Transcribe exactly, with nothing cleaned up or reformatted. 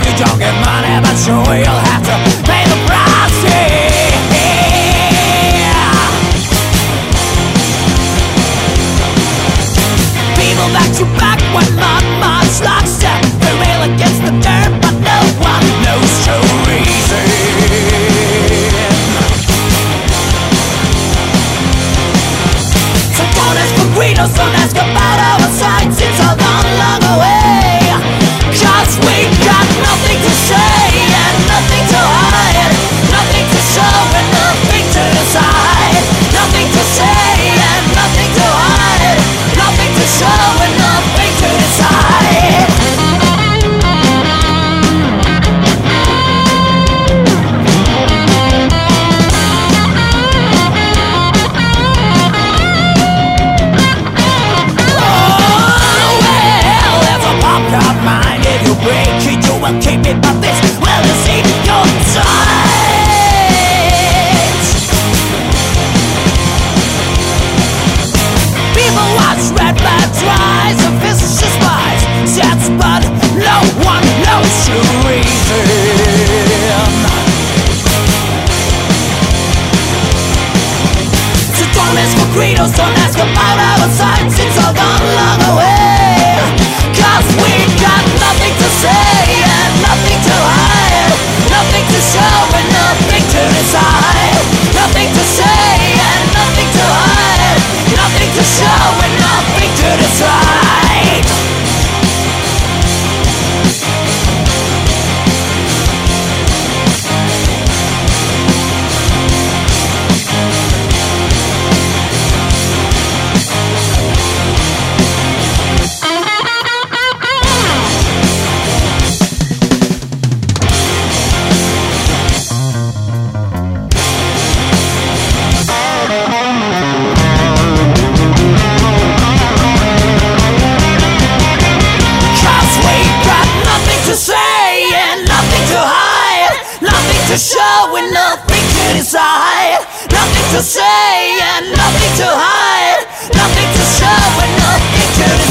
you don't get money, but sure you'll have to pay the price. Yeah. People back to back when not much lockstep. They rail against the dirt, but no one knows the reason. So don't ask for Guidos, don't ask about our sides. It's all gone long away. Cause we got nothing to say and nothing to hide. Nothing to show and nothing to decide. Nothing to say and nothing to hide. Nothing to show and nothing to decide. Mind if you break it, you will keep it, but this will deceive your sight. People watch red flags rise and physicists spies sets, but no one knows the reason. So don't ask for credos, don't ask about our sides. It's all gone long away. Cause we got nothing to say and nothing to hide. Nothing to show and nothing to decide. Nothing to say and nothing to hide. Nothing to show and nothing to decide. To show and nothing to decide. Nothing to say and nothing to hide. Nothing to show and nothing to decide.